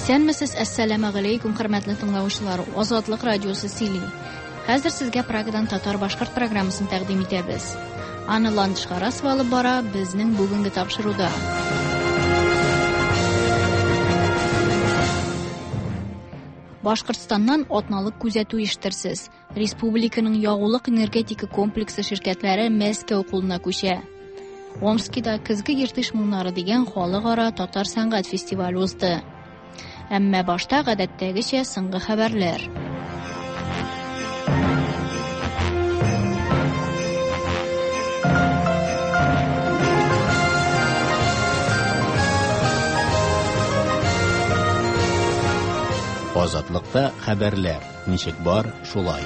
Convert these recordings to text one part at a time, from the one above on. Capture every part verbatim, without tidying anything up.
Исәнмесез, әссәламу алейкум, хөрмәтле тыңлаучылар. Азатлык радиосы сөйли. Хәзер сезгә Прагадан татар-башкорт программасын тәкъдим итәбез. Аны Ландышка расып алып бара безнең бүгенге тапшыруда. Башкортстаннан атналык күзәтү иштерсез. Республиканың ягулык энергетика комплексы ширкәтләре Мәскәү кулына күчә. Омскида көзге иртиш моңнары дигән халыкара татар сәнгать фестивале узды. Әмма башта гадәттәгечә соңгы хәбәрләр. Азатлыкта хәбәрләр. Ничек бар, шулай.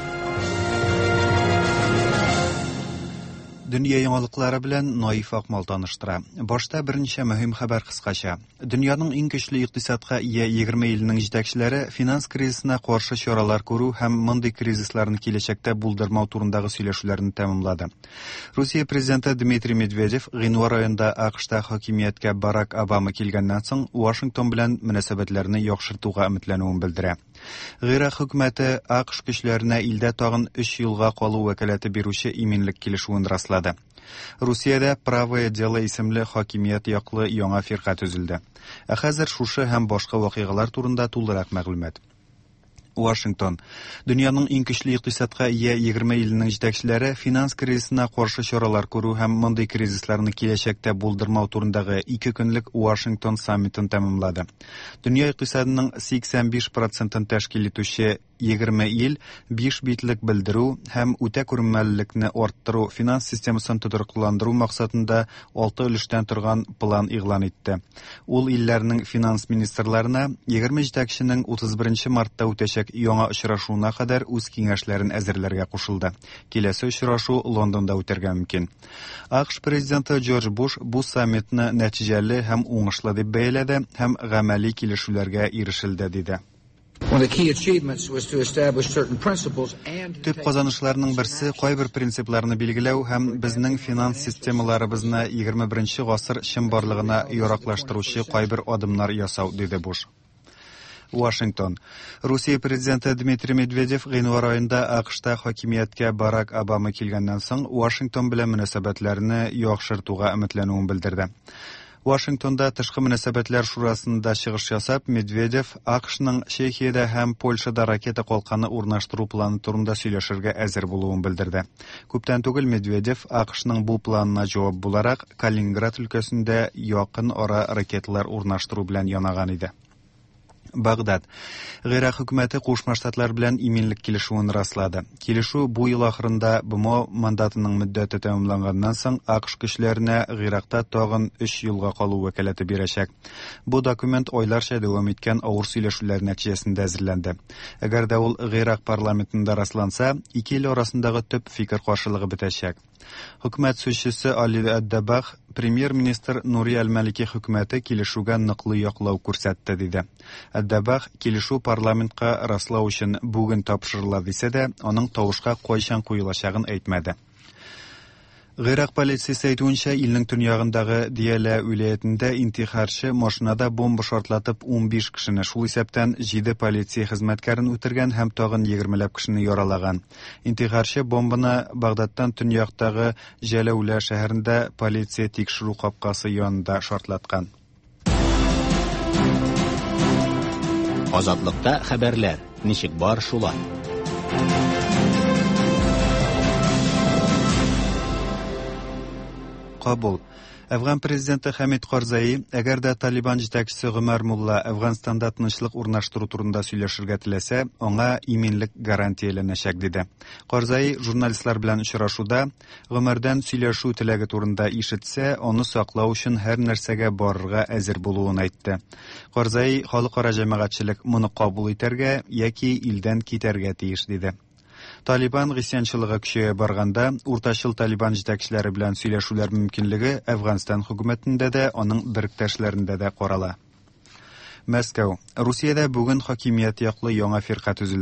Дөнья яңалыклары белән Наиф Акмал таныштыра. Башта берничә мөһим хәбәр кыскача. Дөньяның иң көчле икътисадка ия егерме илнең җитәкчеләре финанс кризисына каршы чаралар күрү һәм мондый кризисларны киләчәктә булдырмау турындагы сөйләшүләрне тәмамлады. Русия президенты Дмитрий Медведев гыйнвар аенда АКШта хакимияткә Барак Обама килгәннән соң Вашингтон белән мөнәсәбәтләрне яхшыртуга өметләнүен белдерә. Гыйрак хөкүмәте АКШ көчләренә илдә тагын өч елга калу вәкаләте бирүче иминлек килешүен раслады. Русиядә Правое дело исемле хакимият яклы яңа фирка төзелде. Ә хәзер шушы һәм башка вакыйгалар турында тулырак мәгълүмат. Вашингтон. Дөньяның иң көчле икътисадка ия егерме илнең җитәкчеләре финанс кризисына каршы чаралар күрү һәм мондый кризисларны киләчәктә булдырмау турындагы ике көнлек Вашингтон саммитын тәмамлады. Дөнья икътисадының сиксән биш процентын тәшкил итүче егерме ил биш битлек белдерү һәм үтә күренмәлелекне арттыру финанс системасын тотрыкландыру максатында алты өлештән торган план игълан итте. Ул илләрнең финанс министрларына егерме җитәкченең утыз беренче мартта үтәчәк яңа очрашуына кадәр үз киңәшләрен әзерләргә кушылды. Киләсе очрашу Лондонда үтәргә мөмкин. АКШ президенты Джордж Буш бу саммитны нәтиҗәле һәм уңышлы дип бәяләде һәм гамәли килешүләргә ирешелде диде. Төп казанышларның берсе кайбер принципларны билгеләү һәм безнең финанс системаларыбызны егерме беренче гасыр чынбарлыгына яраклаштыручы кайбер адымнар ясау, диде Буш. Вашингтон. Русия президенты Дмитрий Медведев гыйнвар аенда АКШта хакимияткә Барак Обама килгәннән соң Вашингтон белән мөнәсәбәтләрне яхшыртуга өметләнүен белдерде. Вашингтонда тышкы мөнәсәбәтләр шурасында чыгыш ясап, Медведев АКШның Чехиядә һәм Польшада ракета калканы урнаштыру планы турында сөйләшергә әзер булуын белдерде. Күптән түгел Медведев АКШның бу планына җавап буларак Калининград өлкәсендә якын ара ракеталар урнаштыру белән янаган иде. Багдад. Гыйрак хөкүмәте Кушма Штатлар белән иминлек килешүен раслады. Килешү бу ел ахырында БМО мандатының мөддәте тәмамланганнан соң АКШ көчләренә Гыйракта тагын өч елга калу вәкаләте бирәчәк. Бу документ айларча дәвам иткән авыр сөйләшүләр нәтиҗәсендә әзерләнде. Әгәр дә ул Гыйрак парламентында расланса, ике ил арасындагы төп фикер каршылыгы бетәчәк. Хөкүмәт сүзчесе Али Әддәбах премьер-министр Нури Әл-Малики хөкүмәте килешүгә ныклы яклау күрсәтте, диде. Әддәбах килешү парламентка раслау өчен бүген тапшырыла дисә дә, аның тавышка кайчан куелачагын әйтмәде. Гыйрак полициясе әйтүенчә, илнең төньягындагы Диялә вилаятендә интихарчы машинада бомба шартлатып ун биш кешене, шул исәптән җиде полиция хезмәткәрен үтергән һәм тагын егермеләп кешене яралаган. Интихарчы бомбаны Багдадтан төньяктагы Җәләүлә шәһәрендә полиция тикшерү капкасы янында шартлаткан. Азатлыкта хәбәрләр. Ничек бар, шулай. Кабул. Әфган президенты Хамид Карзаи, әгәр дә Талибан җитәкчесе Гомар Мулла Әфганстанда тынычлык урнаштыру турында сөйләшергә теләсә, аңа иминлек гарантияләнәчәк, диде. Карзаи журналистлар белән очрашуда Гомардан сөйләшү теләге турында ишетсә, аны саклау өчен һәр нәрсәгә барырга әзер булуын әйтте. Карзаи халыкара җәмәгатьчелек моны кабул итәргә яки илдән китәргә тиеш, диде. Талибан гысьянчылыгы көчәя барганда, уртачыл Талибан җитәкчеләре белән сөйләшүләр мөмкинлеге Әфганстан хөкүмәтендә дә, аның берктәшләрендә дә карала. Мәскәү. Русиядә бүген хакимият яклы яңа фирка төзелде.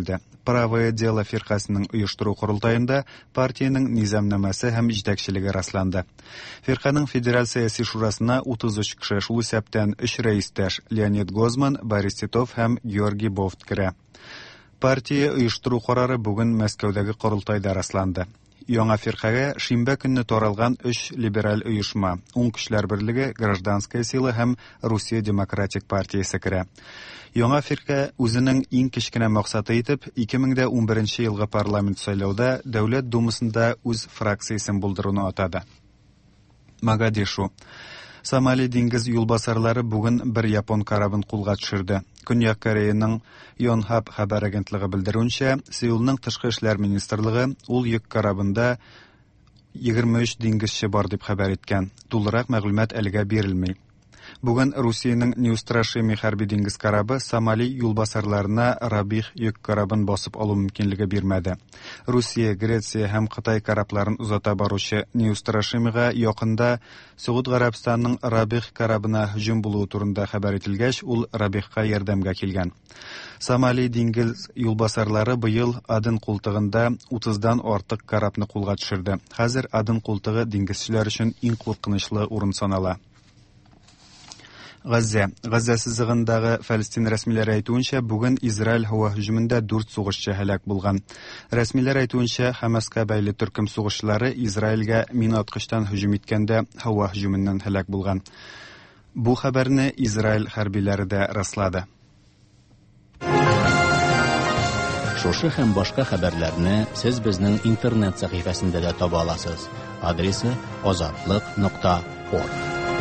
Правое дело фиркасының оештыру курултайында партияның низамнамасы һәм җитәкчелеге расланды. Фирканың федераль сәяси шурасына утыз өч кеше, шул исәптән өч рәистәш Леонид Гозман, Борис Титов һәм Георгий Бофт керә. Партия оештыру карары бүген Мәскәүдәге курултайда расланды. Яңа фиркага шимбә көнне таралган өч либераль оешма, уң көчләр берлеге, Гражданская сила һәм Русия демократик партиясе керә. Яңа фирка үзенең иң кечкенә максаты итеп ике мең ун беренче елгы парламент сайлауда Дәүләт думасында үз фракциясен булдыруны атады. Могадишу. Сомали диңгез юлбасарлары бүген бер япон карабын кулга төшерде. Көньяк Кореяның Йонхап хәбәр агентлыгы белдерүенчә, Сеулның тышкы эшләр министрлыгы ул йөк карабында егерме өч диңгезче бар дип хәбәр иткән. Тулырак мәгълүмат әлегә бирелми. Бүген Русиянең Неустрашими хәрби диңгез карабы Сомали юлбасарларына Рабих йөк карабын басып алу мөмкинлеге бирмәде. Русия, Греция һәм Кытай карабларын узата баручы Неустрашимига якында Сауд Гарәбстанның Рабих карабына һөҗүм булуы турында хәбәр ителгәч, ул Рабихка ярдәмгә килгән. Сомали диңгез юлбасарлары быел Аден култыгында утыздан артык карабны кулга төшерде. Хәзер Аден култыгы диңгезчеләр өчен иң куркынычлы урын санала. Газза. Газза сызыгындагы Фәлестин рәсмиләре әйтүенчә, бүген Израиль һава һөҗүмендә дүрт сугышчы һәлак булган. Рәсмиләр әйтүенчә, Хәмаска бәйле төркем сугышчылары Израильгә мина аткычтан һөҗүм иткәндә һава һөҗүменнән һәлак булган. Бу хәбәрне Израиль хәрбиләре дә раслады. Шушы һәм башка хәбәрләрне сез безнең интернет сәхифәсендә дә таба аласыз. Адресы азатлык нокта орг.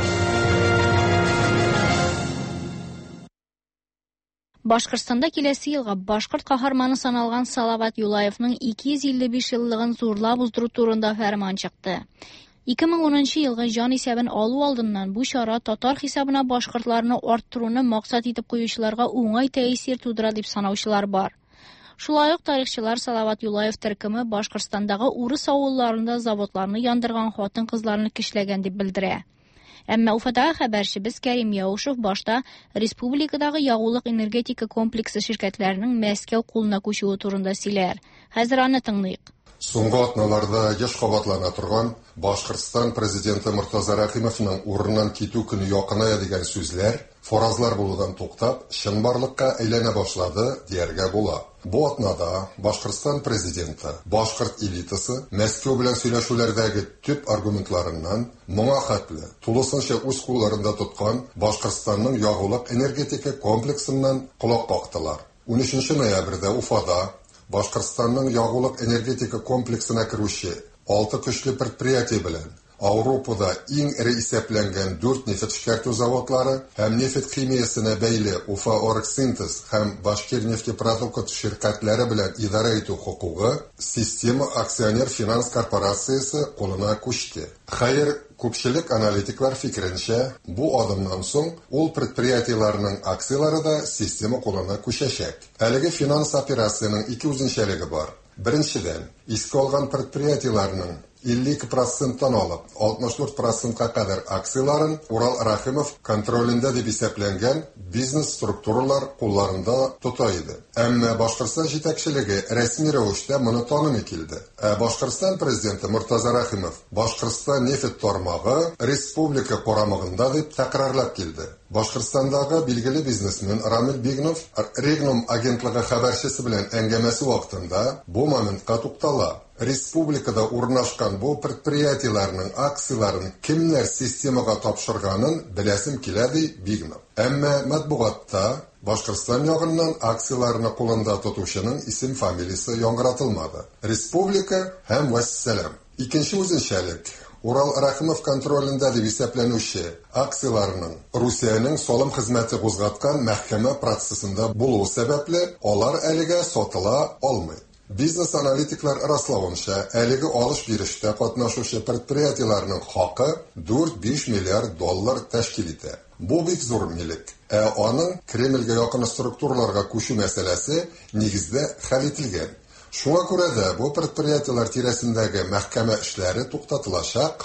Башкортстанда киләсе елга башкорт каһарманы саналган Салават Юлаевның ике йөз илле биш еллыгын зурлап уздыру турында фәрман чыкты. ике мең унынчы елгы җан исәбен алу алдыннан бу чара татар хисабына башкортларны арттыруны максат итеп куючыларга уңай тәэсир тудыра дип санаучылар бар. Шулай ук тарихчылар Салават Юлаев төркеме Башкортстандагы урыс авылларында заводларны яндырган хатын-кызларны кишләгән дип белдерә. Әмма Уфадагы хәбәрчебез Кәрим Яушев башта республикадагы ягулык энергетика комплексы ширкәтләренең Мәскәү кулына күчүе турында сөйләр. Хәзер аны тыңлыйк. Соңгы атналарда яш кабатлана торган Башкортстан президенты Муртаза Рахимовның урыннан китү көне якыная дигән сүзләр, форазлар булудан туктап, чынбарлыкка әйләнә башлады дияргә була. Бу атнада Башкортстан президенты, башкорт элитасы Мәскәү белән сөйләшүләрдәге төп аргументларыннан моңа хәтле тулысынча үз кулларында тоткан Башкортстанның ягулык энергетика комплексыннан колак кактылар. унөченче ноябрьдә Уфада Башкортстанның ягулык энергетика комплексына керүче алты көчле предприятие белән Европада иң эре исәпләнгән дүрт нефть эшкәртү заводлары һәм нефть химиясенә бәйле Уфа Оргсинтез һәм Башкирнефтепродукт ширкәтләре белән идара итү хокукы Система акционер финанс корпорациясе кулына күчте. Хәер, күпчелек аналитиклар фикеренчә, бу адымнан соң ул предприятиеләрнең акциялары да система кулына күчәчәк. Әлеге финанс операцияның ике үзенчәлеге бар. Беренчедән, искә алган предприятиеләрнең илле ике проценттан алып алтмыш дүрт процентка кадәр акцияларын Урал Рахимов контролендә дип исәпләнгән бизнес структуралар кулларында тота иде. Әмма Башкортстан җитәкчелеге рәсми рәвештә моны танымый килде. Ә Башкортстан президенты Муртаза Рахимов Башкортстан нефть тармагы республика карамагында дип тәкрарлап килде. Башкортстандагы билгеле бизнесмен Рамил Бигнов Регнум агентлыгы хәбәрчесе белән әңгәмәсе вакытында бу моментка туктала. Республикада урнашкан бу предприятиеләрнең акцияларын кемнәр системага тапшырганын беләсем килә ди Бигнов. Әмма матбугатта Башкортстан ягыннан акцияларны кулында тотучының исем-фамилиясе яңгыратылмады. Республика һәм вәссәлам. Икенче үзенчәлек Урал Рахимов контролендә дип исәпләнүче акцияларның Русиянең салым хезмәте кузгаткан мәхкәмә процессында булуы сәбәпле алар әлегә сатыла алмый. Бизнес-аналитиклар раславынча, әлеге алыш-бирештә катнашучы предприятиеләрнең хакы дүрт-биш миллиард доллар тәшкил итә. Бу бик зур милек. Ә аның Кремльгә якын структураларга күчү мәсьәләсе нигездә хәл ителгән. Шуңа күрә дә бу предприятиеләр тирәсендәге мәхкәмә эшләре туктатылачак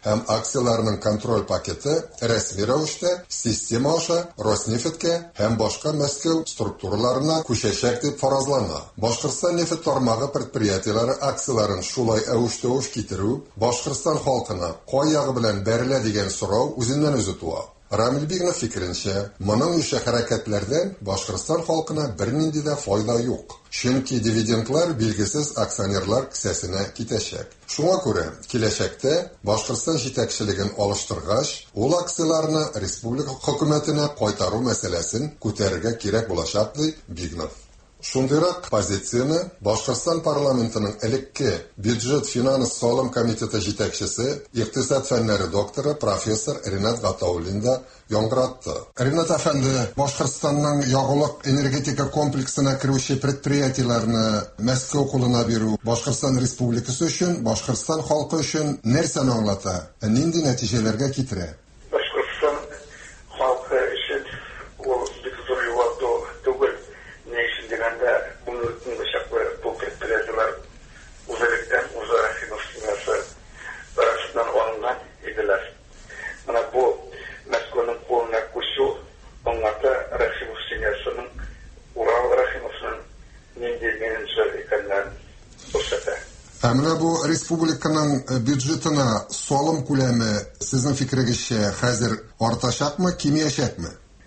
һәм акцияларның контроль пакеты рәсми рәвештә система аша Роснефтькә һәм башка Мәскәү структураларына күчәчәк дип фаразлана. Башкортстан нефть тармагы предприятиеләре акцияларын шулай әвеш-тәвеш китерү Башкортстан халкына кай ягы белән бәрелә дигән сорау үзеннән үзе туа. Рамил Бигнов фикеренчә, моның үше хәрәкәтләрдән Башкортстан халкына бернинди дә файда юк. Чөнки дивидендлар билгесез акционерлар кесәсенә китәчәк. Шуңа күрә, киләчәктә Башкортстан җитәкчелеген алыштыргач, ул акцияларны республика хөкүмәтенә кайтару мәсьәләсен күтәрергә кирәк булачак ди Бигнов. Шундыйрак позицияны Башкортстан парламентының элекке бюджет финанс салым комитеты җитәкчесе, икътисад фәннәре докторы профессор Ринат Гатауллин да яңгыратты. Ринат әфәнде, Башкортстанның ягулык энергетика комплексына керүче предприятиеләрне Мәскәү кулына бирү Башкортстан республикасы өчен, Башкортстан халкы өчен нәрсәне аңлата? Нинди нәтиҗәләргә китерә? Башкортстан халкы өчен ул бик зур югалту түгел. Дегенде bunun başaklı bu предприятиелар uzaktan uzak finansı arasından ondan ediler. Mana bu Moskvanın koluna koşu, onlarda Rasimov sinyasının Ural Rasimov'un nindi menimsel ekanlarını ko'rsatadi. Әмма бу республиканың бюджетына салым күләме сезнең фикерегезчә хәзер артачакмы, кимиячәкме?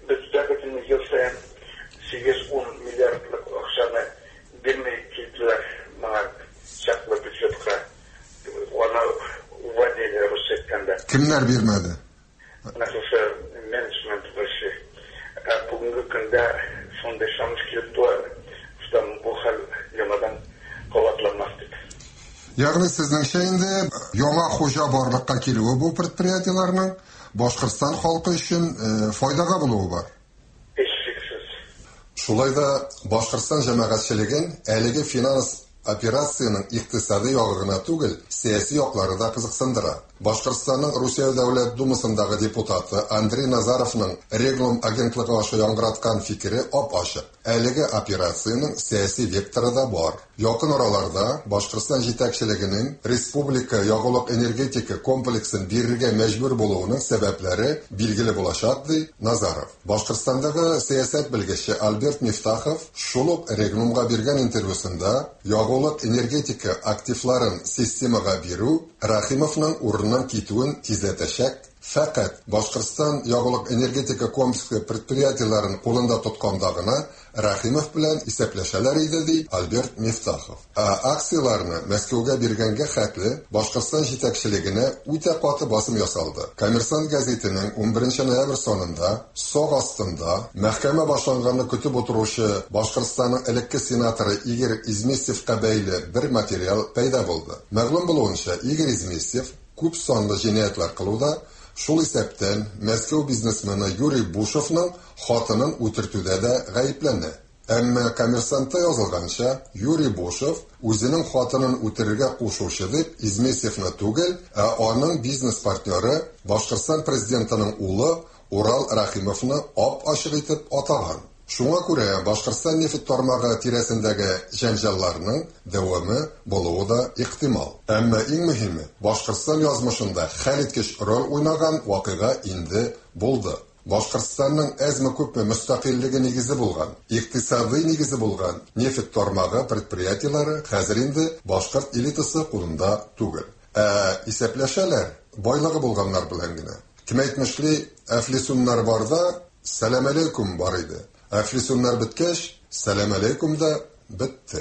sekiz-on milyarlık akşamı bilmeyi kilitler bana çaklı bütçetka ona vadeli Rusya'da. Kimler bilmedi? Nasılsa management başı. Bugünkü günde son yaşamış kilitler bu hal yamadan kovatlanmazdık. Ягъни сезнеңчә инде яңа хуҗа барлыкка килүе бу предприятиеләрнең Башкортстан халкы өчен файдага булуы бар. Шулай да Башкортстан җәмәгатьчелеген әлеге финанс операцияның икътисади ягы гына түгел, сәяси яклары да кызыксындыра. Башкортстанның Русия Дәүләт Думасындагы депутаты Андрей Назаровның Реглум агентлыгы аша яңгыраткан фикере ап-ачык. Әлеге операцияның сәяси векторы да бар. Якын араларда Башкортстан җитәкчелегенең республика ягулык энергетика комплексын бирергә мәҗбүр булуының сәбәпләре билгеле булачак ди Назаров. Башкортстандагы сәясәт белгече Альберт Мифтахов шул ук Реглумга биргән интервьюсында ягулык энергетика активларын системага бирү Рахимовның урыннан китүен тизләтәчәк. Фәкать Башкортстан ягулык энергетика комплексы предприятиеләрен кулында тотканда гына Рахимов белән исәпләшәләр иде ди Альберт Мифтахов. Акцияларны Мәскәүгә биргәнгә хәтле Башкортстан җитәкчелегенә үтә каты басым ясалды. Коммерсант газетының он беренче ноябрь сонында сог астында мәхкәмә башланганны көтеп утыручы Башкортстанның элекке сенаторы Игорь Изместьевка бәйле бер материал пайда булды. Мәгълүм булуынча, Игорь Изместьев күп санлы җинаятьләр кылуда, шул исәптән Мәскәү бизнесмены Юрий Бушевның хатынын үтертүдә дә гаепләнә. Әмма коммерсантта язылганча, Юрий Бушев үзенең хатынын үтерергә кушучы дип Изместьевны түгел, ә аның бизнес партнеры Башкортстан президентының улы Урал Рахимовны ап-ачык итеп атаган. Шуңа күрә Башкортстан нефть тармагы тирәсендәге җәнҗалларның дәвамы булуы да ихтимал. Әмма иң мөһиме, Башкортстан язмышында хәлиткеч роль уйнаган вакыйга инде булды. Башкортстанның әзме-күпме мөстәкыйльлеге нигезе булган, икътисади нигезе булган нефть тармагы предприятиеләре хәзер инде башкорт элитасы кулында түгел. Ә исәпләшәләр байлыгы булганнар белән генә. Кем әйтмешли, әфлисуннар барда сәлам алейкум бар иде. Әфлисуннар беткәч, сәлам алейкум да бетте.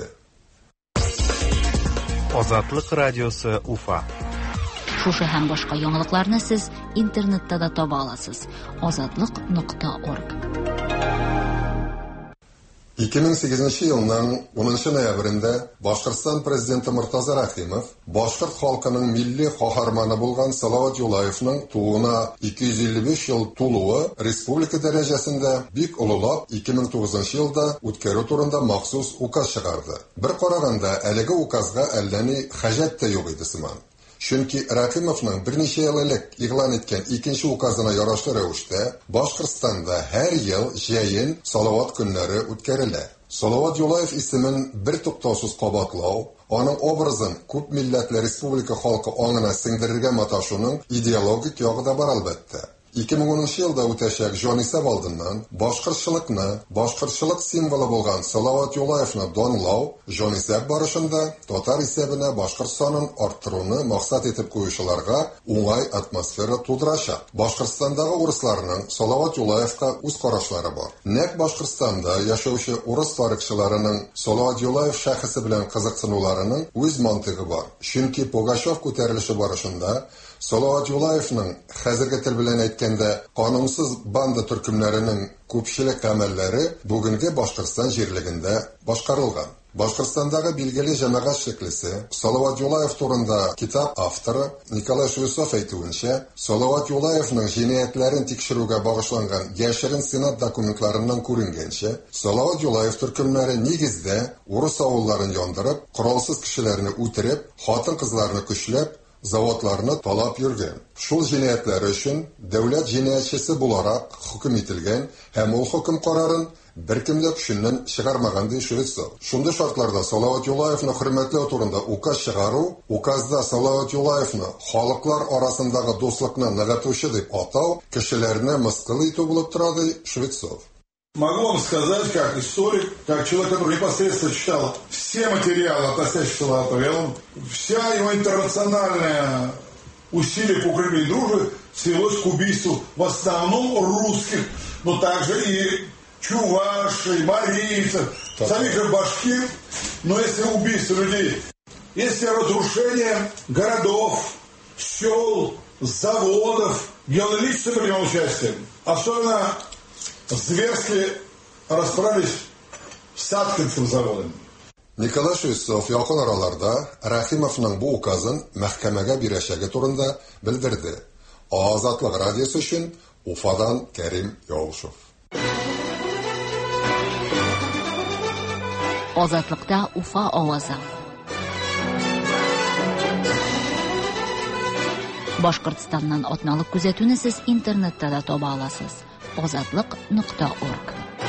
Азатлык радиосы Уфа. Шушы һәм башка яңалыкларны сез интернетта да таба аласыз. азатлык нокта орг. ике мең сигезенче елның унынчы ноябрендә Башкортстан президенты Муртаза Рахимов башкорт халкының милли каһарманы булган Салават Юлаевның тууына ике йөз илле биш ел тулуы республика дәрәҗәсендә бик олылап ике мең тугызынчы елда үткәрү турында махсус указ чыгарды. Бер караганда, әлеге указга әллә ни хаҗәт тә юк иде сыман. Чөнки Рахимовның берничә ел элек игълан иткән икенче указына ярашлы рәвештә Башкортстанда һәр ел җәен Салават көннәре үткәрелә. Салават Юлаев исемен бер туктаусыз кабатлау, Аның образын күп милләтле республика халкы аңына сеңдерергә маташуның идеологик ягы да бар әлбәттә. ике мең унынчы елда үтәчәк җанисәп алдыннан башкортчылыкны, башкортчылык символы булган Салават Юлаевны данлау җанисәп барышында татар исәбенә башкорт санын арттыруны максат итеп куючыларга уңай атмосфера тудырачак. Башкортстандагы урысларның Салават Юлаевка үз карашлары бар. Нәкъ Башкортстанда яшәүче урыс тарихчыларының Салават Юлаев шәхесе белән кызыксынуларының үз мантыгы бар. Чөнки Пугачев күтәрелеше барышында Салават Юлаевның хәзерге тел белән әйткәндә канунсыз банда төркемнәренең күпчелек гамәлләре бүгенге Башкортстан җирлегендә башкарылган. Башкортстандагы билгеле җәмәгать шәклесе Салават Юлаев турында китап авторы Николай Швецов әйтүенчә, Салават Юлаевның җинаятларын тикшерүгә багышланган яшерен сенат документларыннан күренгәнчә, Салават Юлаев төркемнәре нигездә урыс авылларын яндырып, коралсыз кешеләрне үтереп, хатын-кызларны көчләп, заводларны талап йөргән. Шул җинаятләре өчен дәүләт җинаятьчесе буларак хөкем ителгән һәм ул хөкем карарын беркем дә көченнән чыгармаган ди Швецов. Шундый шартларда Салават Юлаевны хөрмәтләү турында указ чыгару, указда Салават Юлаевны халыклар арасындагы дуслыкны ныгытучы дип атау кешеләрне мыскыл итү булып тора ди Швецов. Могу вам сказать, как историк, как человек, который непосредственно читал все материалы, относящиеся к Салавату, вся его интернациональная усилия по укреплению дружбы свелось к убийству в основном русских, но также и чувашей, марийцев, самих же башкир, но если убийство людей, если разрушение городов, сел, заводов, где он лично принял участие, особенно зверски расправились с Саткинским заводом. Николай Швецов якын араларда Рахимовның бу указын мәхкәмәгә бирәчәге турында белдерде. Азатлык радиосы өчен Уфадан Кәрим Яушев. Азатлыкта Уфа авазы. Башкортстаннан атналык күзәтүне сез интернетта да таба аласыз. азатлык нокта орг.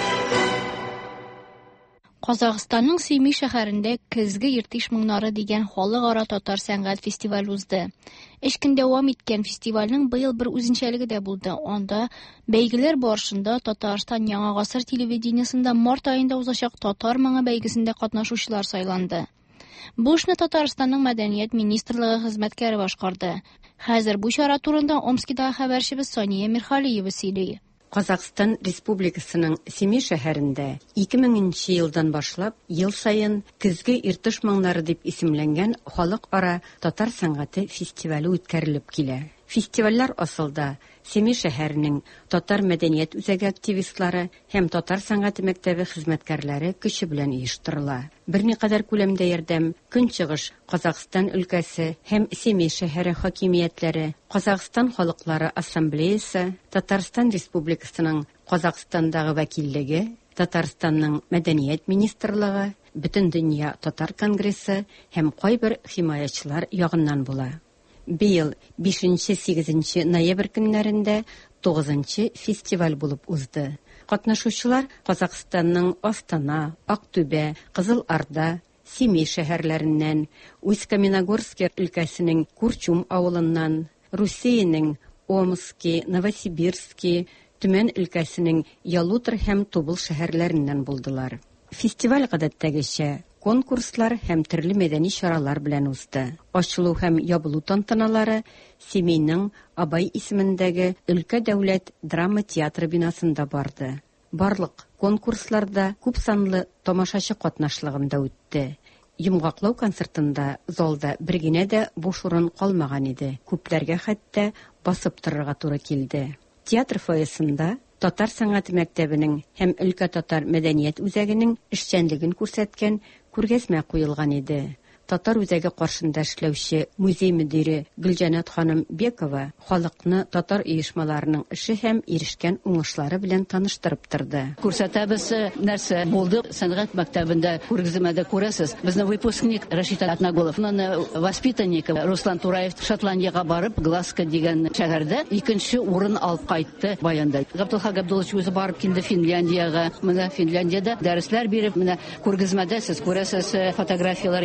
Казакъстанның Семей шәһәрендә көзге иртиш моңнары дигән халыкара татар сәнгать фестивале узды. Өч көн дәвам иткән фестивальнең быел бер үзенчәлеге дә булды. Анда бәйгеләр барышында Татарстан Яңа гасыр телевидениесында март айында узачак татар моңы бәйгесендә катнашучылар сайланды. Бу эшне Татарстанның мәдәният министрлыгы хезмәткәре башкарды. Хәзер бу чара турында Омскидагы хәбәрчебез Сания Мирхалиева сөйли. Казакъстан Республикасының Семей шәһәрендә ике меңенче елдан башлап ел саен көзге иртиш моңнары дип исемләнгән халыкара татар сәнгате фестивале үткәрелеп килә. Фестивальләр асылда Семей шәһәренең татар мәдәният үзәге активистлары һәм татар сәнгате мәктәбе хезмәткәрләре көче белән оештырыла. Берникадәр күләмдә ярдәм Көнчыгыш Казакъстан өлкәсе һәм Семей шәһәре хакимиятләре, Казакъстан халыклары ассамблеясе, Татарстан Республикасының Казакъстандагы вәкиллеге, Татарстанның мәдәният министрлыгы, Бөтендөнья татар конгрессы һәм кайбер химаячылар ягыннан була. Быел бишенче-сигезенче ноябрь көннәрендә тугызынчы фестиваль булып узды. Катнашучылар Казакъстанның Астана, Актүбә, Кызыл Арда, Семей шәһәрләреннән, Усть-Каменогорск өлкәсенең Курчум авылыннан, Русиянең Омский, Новосибирский, Төмән өлкәсенең Ялутр һәм Тубыл шәһәрләреннән булдылар. Фестиваль гадәттәгечә конкурслар һәм төрле мәдәни чаралар белән узды. Ачылу һәм ябылу тантаналары Семейның Абай исемендәге өлкә дәүләт драма театры бинасында барды. Барлык конкурсларда күп санлы тамашачы катнашлыгында үтте. Йомгаклау концертында залда бер генә дә буш урын калмаган иде. Күпләргә хәтта басып торырга туры килде. Театр фойесында Татар сәнгате мәктәбенең һәм өлкә татар мәдәният үзәгенең эшчәнлеген күрсәткән күргәзмә куелган иде. Татар үзәге каршында эшләүче музей мөдире Гөлҗанат ханым Бекова халыкны татар оешмаларының эше һәм ирешкән уңышлары белән таныштырып торды. Күрсәтәбез нәрсә булды сәнгать мәктәбендә күргәзмәдә күрәсез. Безнең выпускник Рашид Атнаголов, воспитанник Руслан Тураев Шотландиягә барып Глазго дигән шәһәрдә икенче урын алып кайтты баянда. Габдулха Габдулович үзе барып килде Финляндиягә. Менә Финляндиядә дәресләр биреп, менә күргәзмәдә сез күрәсез фотографиялар инде рәсем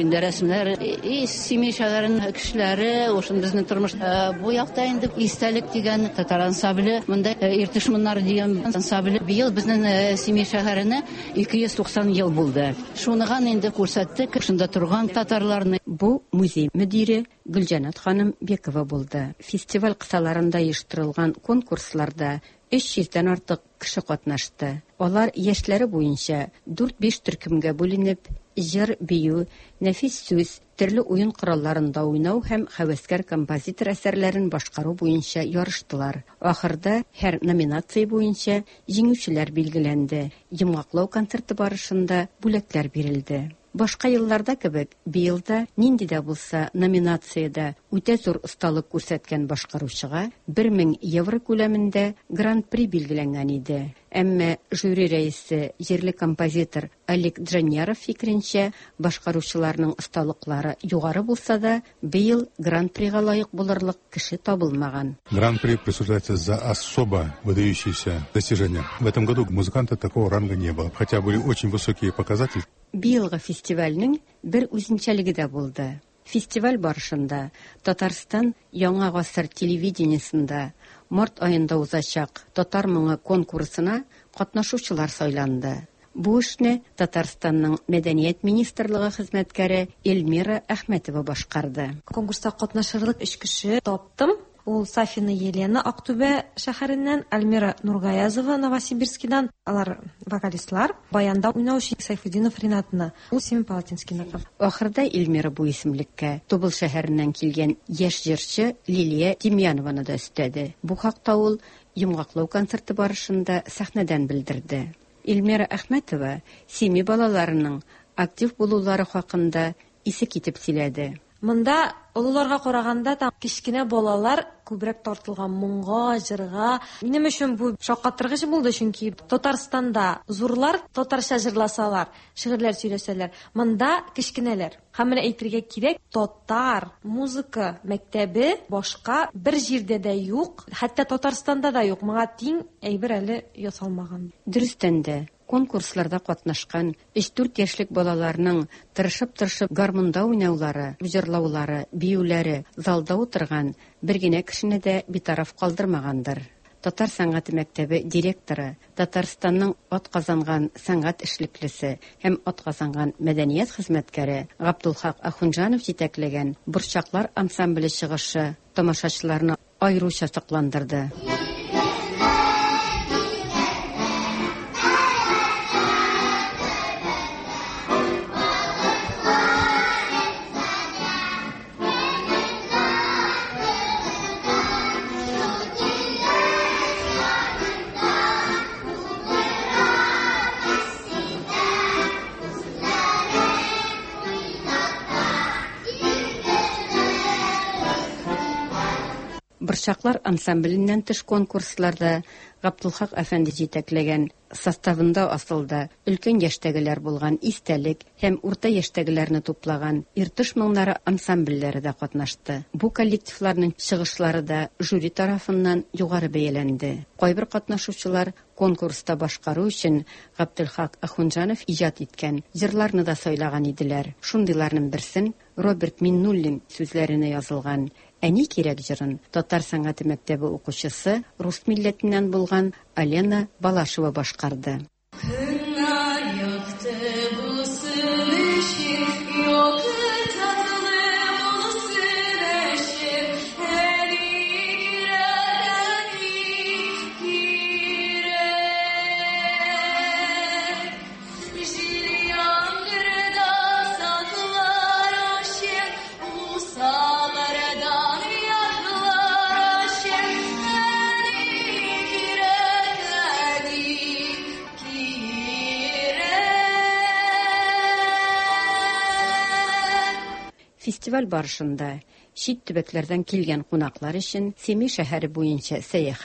килгәннәр. И Семей шәһәренең кешеләре, ошын безнең тормыш бу якта инде истәлек дигән татар ансамбле, монда Иртеш моннары дигән ансамбле быел безнең Семей шәһәренә ике йөз туксан ел булды. Шуныган инде күрсәттек, шунда торган татарларны. Бу музей мөдире Гөлҗанат ханым Бекова булды. Фестиваль кысаларында оештырылган конкурсларда өч йөздән артык кеше катнашты. Алар яшьләре буенча дүрт-биш төркемгә бүленеп, җыр, бию, нәфис сүз, төрле уен коралларында уйнау һәм хәвәскәр композитор әсәрләрен башкару буенча ярыштылар. Ахырда һәр номинация буенча җиңүчеләр билгеләнде. Йомгаклау концерты барышында бүләкләр бирелде. Башка елларда кебек, быел да нинди дә булса номинациядә үтә зур осталык күрсәткән башкаручыга бер мең евро күләмендә гран-при билгеләнгән иде. Әмма жюри рәисе, җирле композитор Олег Джаньяров фикеренчә, башкаручыларның осталыклары югары булса да, быел гран-прига лаек булырлык кеше табылмаган. Гран-при присуждается за особо выдающиеся достижения. В этом году музыканта такого ранга не было, хотя были очень высокие показатели. Быелгы фестивальнең бер үзенчәлеге дә булды. Фестиваль барышында Татарстан Яңа гасыр телевидениесында март айында узачак Татар моңы конкурсына катнашучылар сайланды. Бу эшне Татарстанның Мәдәният министрлыгы хезмәткәре Эльмира Әхмәтова башкарды. Конкурста катнашырлык өч кеше таптым. Ул Сафина Елена Актүбә шәһәреннән, Альмира Нургаязова Новосибирскидан, алар вокалистлар, баянда уйнаучы Сайфудинов Ринатны, ул Семипалатинскидан. Ахырда Эльмира бу исемлеккә Тобыл шәһәреннән килгән яшь җырчы Лилия Тимьянованы да өстәде. Бу хакта ул йомгаклау концерты барышында сәхнәдән белдерде. Эльмира Әхмәтова Семей балаларының актив булулары хакында исе китеп сөйләде. Монда олыларга караганда да кичкенә балалар күбрәк тартылган моңга, җырга. Минем өчен бу шаккатыргыч булды, чөнки Татарстанда зурлар татарча җырласалар, шигырьләр сөйләсәләр, монда кичкенәләр. Һәм менә әйтергә кирәк, татар музыка мәктәбе башка бер җирдә дә юк, хәтта Татарстанда да юк. Моңа тиң әйбер әле ясалмаган. Дөрестән дә конкурсларда катнашкан өч-дүрт яшьлек балаларның тырышып-тырышып гармунда уйнаулары, җырлаулары, биюләре залда утырган бер генә кешене дә битараф калдырмагандыр. Татар сәнгате мәктәбе директоры, Татарстанның атказанган сәнгать эшлеклесе һәм атказанган мәдәният хезмәткәре Габдулхак Ахунҗанов җитәкләгән Борчаклар ансамбле чыгышы тамашачыларны аеруча сокландырды. Борчаклар ансамбленнән тыш конкурсларда Габдулхак әфәнде җитәкләгән составында асылда өлкән яшьтәгеләр булган истәлек һәм урта яшьтәгеләрне туплаган Иртеш моңнары ансамбльләре дә катнашты. Бу коллективларның чыгышлары да жюри тарафыннан югары бәяләнде. Кайбер катнашучылар конкурста башкару өчен Габдулхак Ахунҗанов иҗат иткән җырларны да сайлаган иделәр. Шундыйларның берсен Роберт Миннуллин сүзләренә язылган «Әни кирәк» җырын Татар сәнгате мәктәбе укучысы, рус милләтеннән булган Алена Балашева башкарды. Фестиваль барышында чит төбәкләрдән килгән кунаклар өчен Семей шәһәре буенча сәяхәт,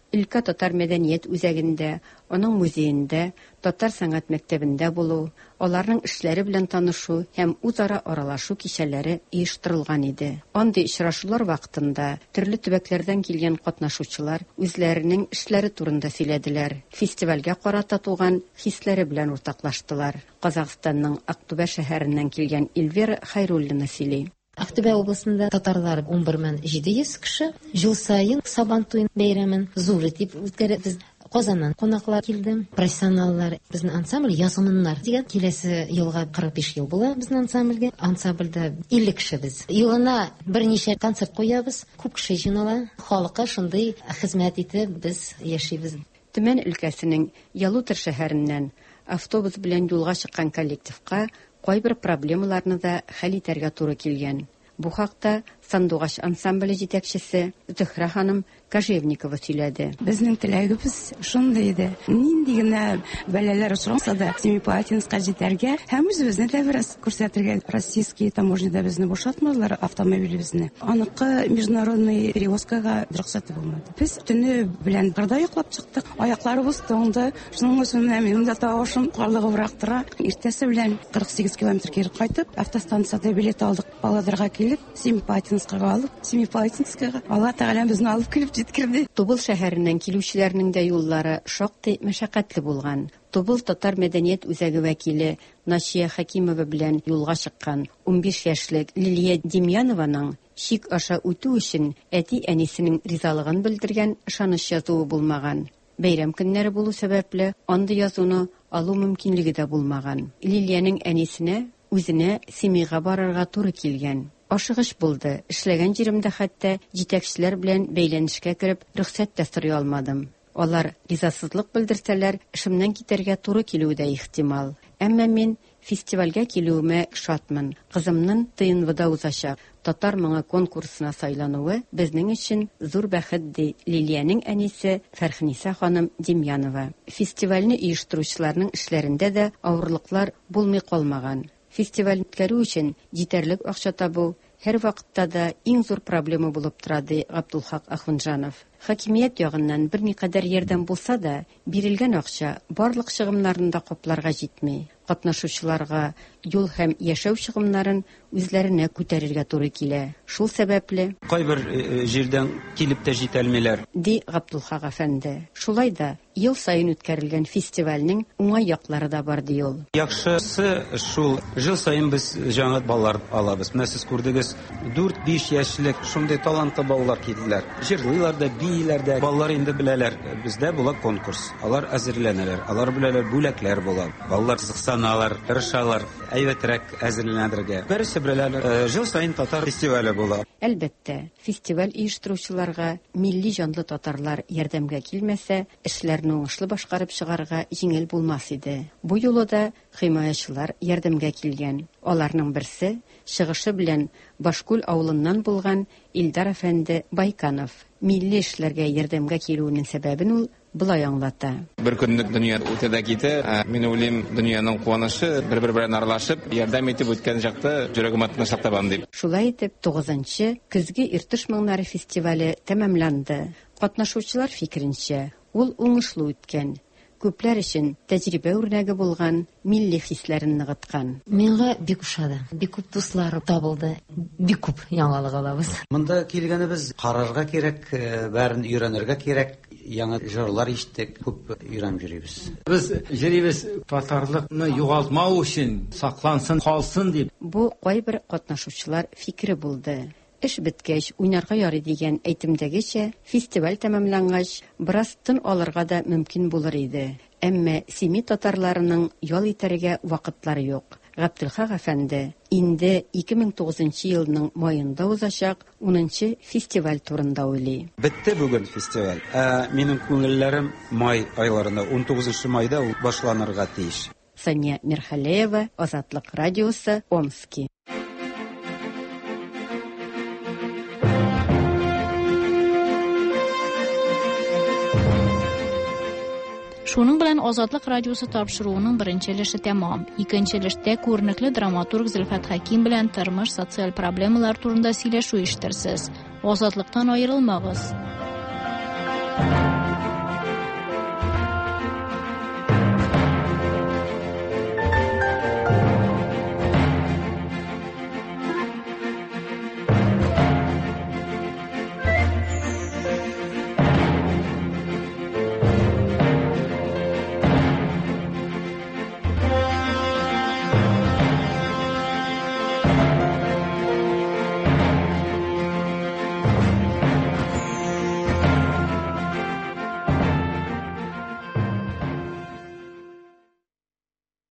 Өлкә татар мәдәният үзәгендә, аның музеенда, татар сәнгать мәктәбендә булу, аларның эшләре белән танышу һәм үзара аралашу кичәләре оештырылган иде. Андый очрашулар вакытында төрле төбәкләрдән килгән катнашучылар үзләренең эшләре турында сөйләделәр. Фестивальгә карата туган хисләре белән уртаклаштылар. Казакъстанның Актүбә шәһәреннән килгән Эльвира Хайруллина сөйли. Актүбә облысында татарлар он бер мең җиде йөз кеше. Жыл сайын Сабантуй бәйрәмен зур итеп үткәрәбез. Казаннан кунаклар килде. Профессионаллар, безнең ансамбль язымнар дигән. Киләсе елга кырык биш ел була безнең ансамбльгә. Ансамбльдә илле кешебез. Елына берничә концерт куябыз. Күп кеше җыйнала. Халыкка шундый хезмәт итеп без яшибез. Төмән өлкәсенең Ялутыр шәһәреннән автобус белән юлга чыккан коллективка кайбер проблемаларны да хәл итәргә туры килгән. Бу хакта Сандугач ансамбле җитәкчесе Зөһрә ханым Кожевникова сөйләде. Безнең теләгебез шундый иде. Нинди генә бәлаләр очраса да Семипалатинска җитәргә һәм үзебезне дә бераз күрсәтергә. Российский таможняда безне бушатмадылар, автомобилебезне. Аныкы международный перевозкага рөхсәте булмады. Без төне белән кырда йоклап чыктык. Аякларыбыз тоңды. Шуның өчен минем дә тавышым карлыгы бирак тора. Иртәсе белән кырык сигез километр кире кайтып, автостанцияда билет алдык. Павлодарга килеп, Семипалатинскага алып, Семипалатинскага Алла Тәгалә безне алып килеп җиткерде. Тубыл шәһәреннән килүчеләрнең дә юллары шактый мәшәкатьле булган. Тубыл татар мәдәният үзәге вәкиле Насия Хакимова белән юлга чыккан он биш яшьлек Лилия Демьянованың шик аша үтү өчен әти-әнисенең ризалыгын белдергән ышаныч язуы булмаган. Бәйрәм көннәре булу сәбәпле андый язуны алу мөмкинлеге дә булмаган. Лилиянең әнисенә үзенә Семига барырга туры килгән. Ашыгыш булды. Эшләгән җиремдә хәтта җитәкчеләр белән бәйләнешкә кереп, рөхсәт тә сорый алмадым. Алар ризасызлык белдерсәләр, эшемнән китәргә туры килүе дә ихтимал. Әмма мин фестивальгә килүемә шатмын. Кызымның ТНВда узачак татар моңы конкурсына сайлануы безнең өчен зур бәхет ди Лилиянең әнисе Фәрхниса ханым Демьянова. Фестивальне оештыручыларның эшләрендә дә авырлыклар булмый калмаган. Фестиваль үткәрү өчен җитәрлек акча табу һәр вакытта да иң зур проблема булып тора ди Габдулхак Ахунҗанов. Хакимият ягыннан берникадәр ярдәм булса да, бирелгән акча барлык чыгымнарны да капларга җитми. Катнашучыларга юл һәм яшәү чыгымнарын үзләренә күтәрергә туры килә. Шул сәбәпле кайбер җирдән килеп тә җитәлмиләр ди Габдулхак әфәнде. Шулай да ел сайын үткәрелгән фестивальнең уңай яклары да бар ди ул. Яхшысы шул, жыл сайын без җаңа баллар алабыз. Менә сез күрдегез, дүрт-биш яшьлек шундый талантлы балалар килделәр. Җырлыйлар да, бийләр дә. Балалар инде беләләр, бездә була конкурс. Алар әзерләнәләр, алар беләләр, бүләкләр була. Балалар зыксаналар, тырышалар, әйбәтрәк әзерләнәдергә. Берсе беләләр, жыл сайын татар фестивале була. Әлбәттә, фестиваль оештыручыларга милли җанлы татарлар ярдәмгә килмәсә, эшләрне уңышлы башкарып чыгарга җиңел булмас иде. Бу юлы да химаячылар ярдәмгә килгән. Аларның берсе чыгышы белән Башкүл авылыннан булган Илдар әфәнде Байканов. Милли эшләргә ярдәмгә килүенең сәбәбен ул булай аңлата. Бер көнлек дөнья үтәдә ките, мин уйлыйм, дөньяның куанышы бер-бер белән аралашып, ярдәм итеп үткән чакта йөрәгемә тынычлык табам дип. Шулай итеп, тугызынчы көзге иртыш моңнары фестивале тәмамланды. Катнашучылар фикеренчә, ул уңышлы үткән. Күпләр өчен тәҗрибә үрнәге булган, милли хисләрен ныгыткан. Миңа бик ошады. Бик күп дуслар табылды. Бик күп яңалык алабыз. Монда килгәнебез карарга кирәк, бәрен өйрәнергә кирәк. Яңа җырлар ишеттек, күп өйрәнеп йөрибез. Без җырибез татарлыкны югалтмау өчен, саклансын, калсын дип. Бу кайбер катнашучылар фикере булды. Эш беткәч, уйнарга ярый дигән әйтемдәгечә, фестиваль тәмамлангач, бераз тын алырга да мөмкин булыр иде. Әмма Семи татарларының ял итәргә вакытлары юк. Габдулхак әфәнде инде ике мең тугызынчы елның маенда узачак унынчы фестиваль турында уйлый. Бетте бүген фестиваль. Ә минем күңелләрем май айларында, он тугызынчы майда ул башланырга тиеш. Сания Мирхалеева, Азатлык радиосы, Омский. Шуның белән Азатлык радиосы тапшыруының беренче өлеше тәмам. Икенче өлештә күренекле драматург Зөлфәт Хәким белән тормыш, социаль проблемалар турында сөйләшү ишеттерсез. Азатлыктан аерылмагыз.